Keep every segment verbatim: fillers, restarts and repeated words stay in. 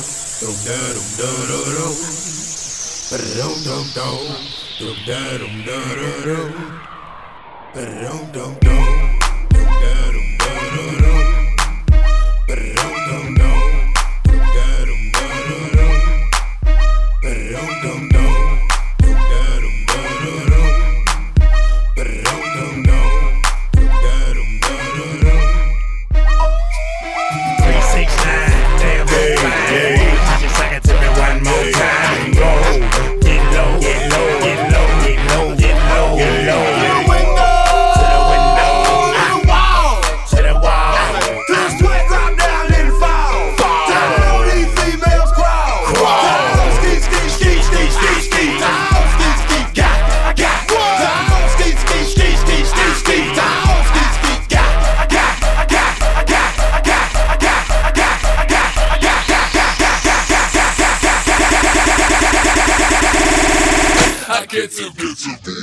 dum da dum da da da, dum dum dum, dum da dum da da da, dum dum dum, dum da dum da da da, dum dum dum, dum da dum da da da, dum dum dum, dum da dum da da da, dum dum dum, dum da dum da da da. three six nine, damn yeah, yeah. Just sing it to me one more time. Roll, get low, get low, get low, get low, get low, get low. To the window, to the window, to the wall, to the wall. Till the sweat drop down and fall. Down on these females crawl. Down, ski, ski, ski, ski, ski, ski. Down, ski, ski, got, I got. Down, ski, ski, ski, ski, ski, ski. Down, ski, ski, got, I got, I got, I got, I got, I got, I got, I got, I got, got, got, got, got, got, got, got, got, got, got. I get to get to be.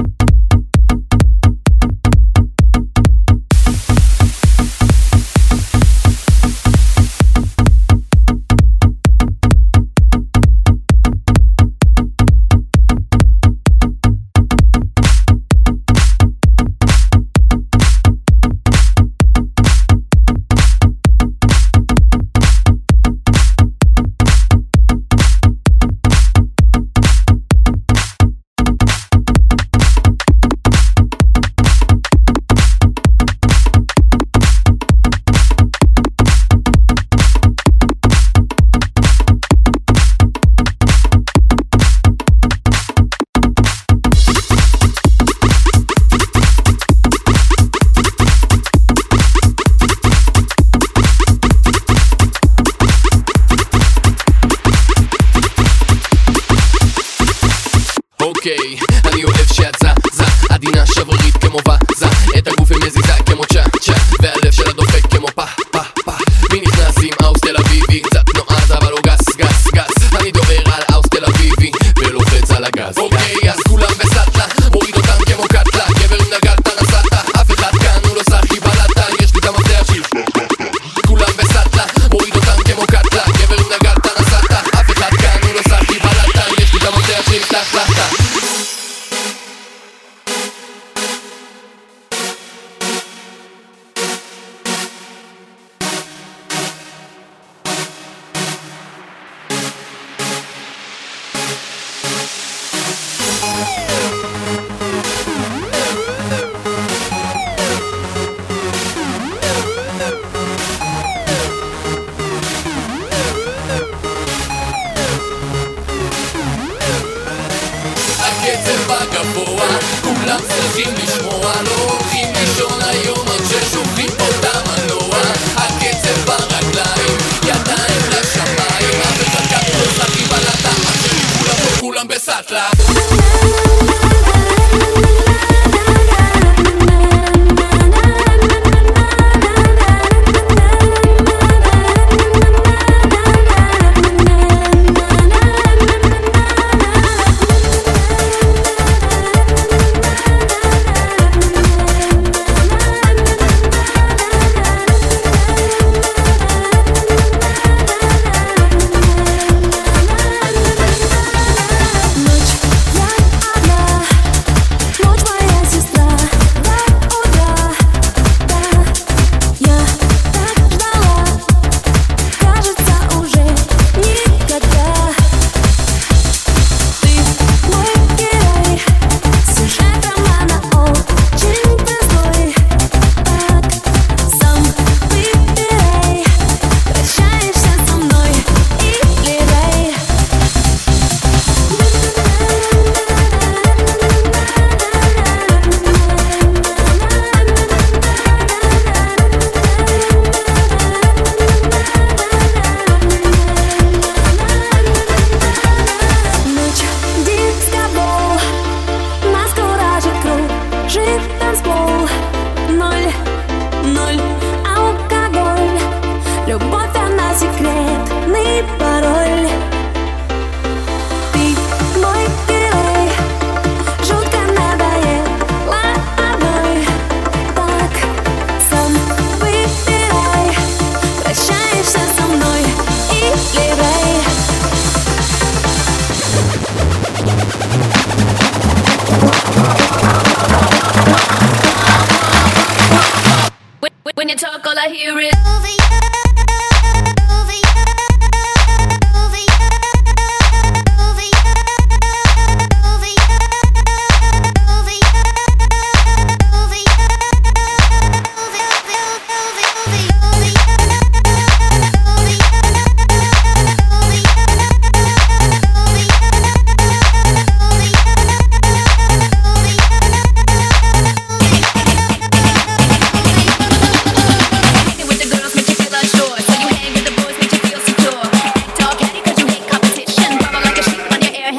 אוקיי, אני אוהב שאת זזה, עדינה שברירית כמו וזה, את הגוף היא מזיזה כמו צ'ה צ'ה, והלב שלה דופק כמו פה פה פה. מי נכנס עם אוס תל אביבי, קצת נועז אבל לא גס גס גס. אני דובר על אוס תל אביבי ולוחץ על הגז. אוקיי, אז כולם בסטלה, מוריד אותם כמו קטלה. גבר עם נגלת נסעת, אף אחד כאן הוא לא סחי בלטה. יש לי את המפתח של כולם בסטלה, מוריד אותם כמו קטלה. גבר עם נגלת נסעת, אף אחד כאן הוא לא סחי בלטה. יש לי את המפתח של תחלטה. הקצב הגבוה, כולם צריכים לשמוע. לא הולכים לישון היום עד ששופכים פה את המנוע. הקצב ברגליים, ידיים לשמיים. אף אחד כאן לא סחי בלטה, אח שלי כולם פה כולם בסטלה.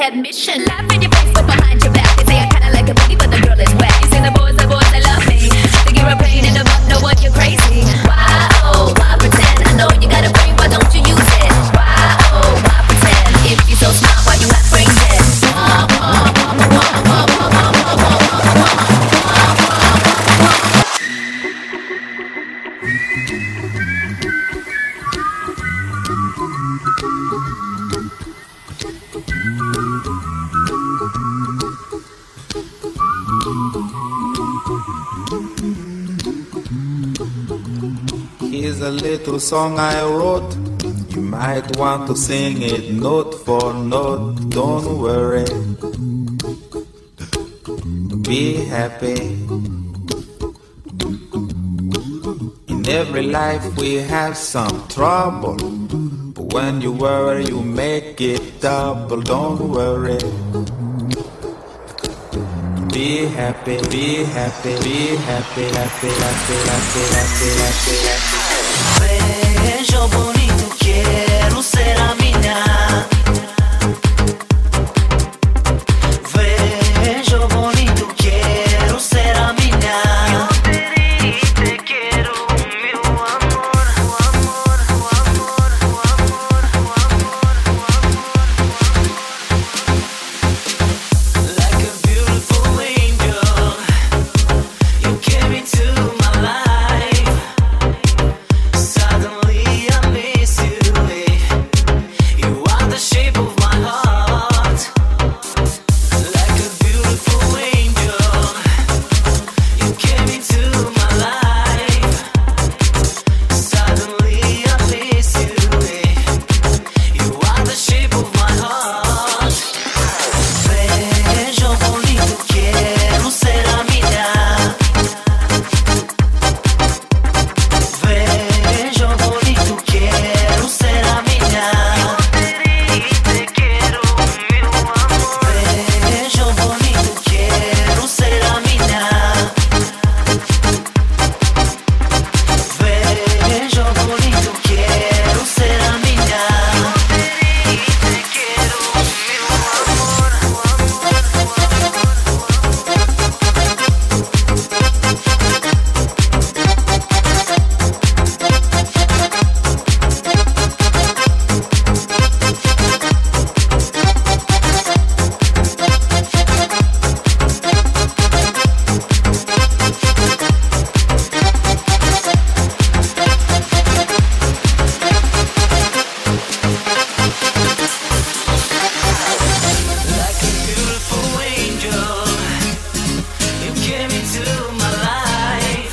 admission. Laugh in your face, but behind your back they say I kinda like a booty, but the girl is wet. You say the boys, the boys, they love me. Think you're a pain in the butt, know what you're crazy. Why oh, why pretend? I know you got a brain, why don't you use it? Why oh, why pretend? If you're so smart, why you not brain dead? Here's a little song I wrote. You might want to sing it note for note. Don't worry, be happy. In every life we have some trouble, but when you worry you make it double. Don't worry, be happy, be happy, be happy, happy, happy, happy, happy, happy, happy. Vejo bonito, quero ser a mina. Vejo bonito, quero ser a mina. Eu te quero, meu amor, amor, amor, amor, amor. Like a beautiful angel, you came into my life. Suddenly I miss you, eh? You are the shape of my heart. Like a beautiful angel, you came into my life. Suddenly I miss you, eh? You are the shape of my heart. Vejo bonito, quero ser a mina. Vejo bonito, quero ser a mina. Te quero, meu amor. Vejo bonito, quero ser a mina. Vejo bonito, quero ser a mina. Te quero, meu amor, like a beautiful angel, you came into my life.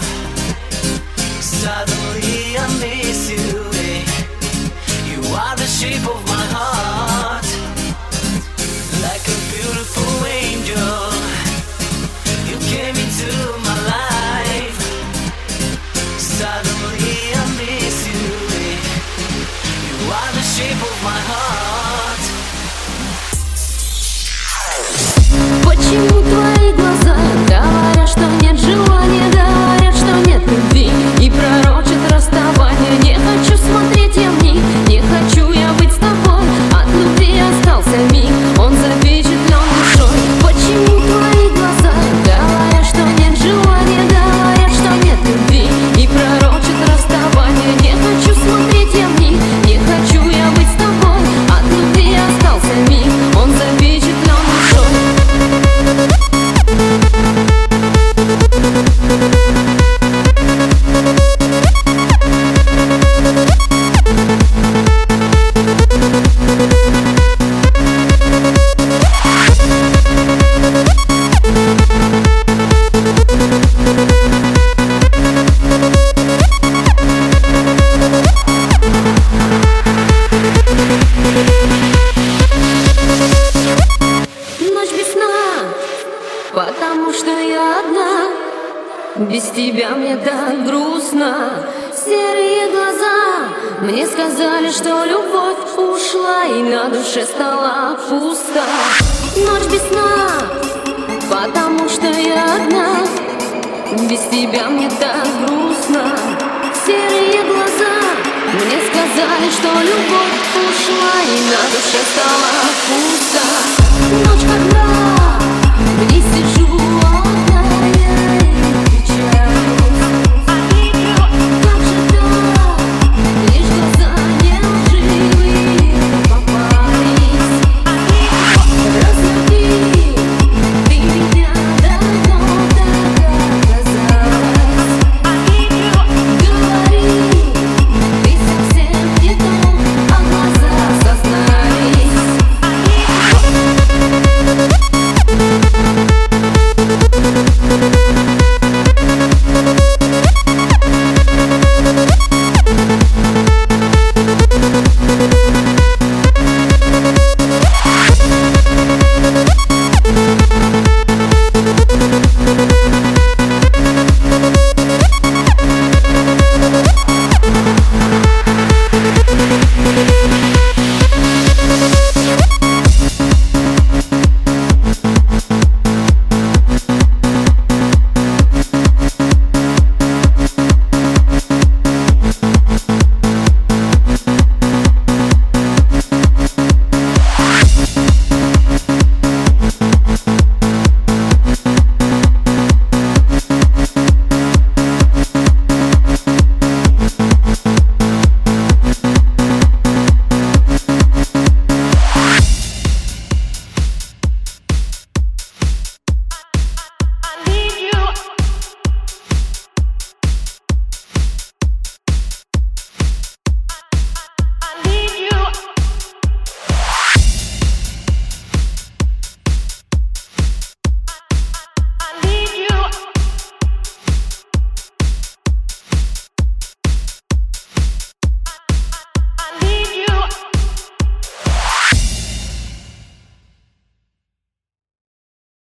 Suddenly I miss you, eh? You are the shape of my heart. Like a beautiful angel, you came into my life. Suddenly I miss you, eh? You are the shape of my heart. Почему твои глаза говорят, что нет желания, говорят, что нет любви и пророчат расставание? Не хочу смотреть я в них, не хочу я быть с тобой. От любви остался миг, он запечатлен душой. Почему твои глаза говорят, что нет желания, говорят, что нет любви и пророчат расставание? Не хочу смотреть я в них, не хочу я быть с тобой. От любви остался миг, он запечатлен душой. Ночь без сна, потому что я одна. Без тебя мне так грустно. Серые глаза мне сказали, что любовь ушла и на душе стала пусто. Ночь без сна, потому что я одна. Без тебя мне так грустно. Серые глаза мне сказали, что любовь ушла и на душе стала пусто. Ночь, когда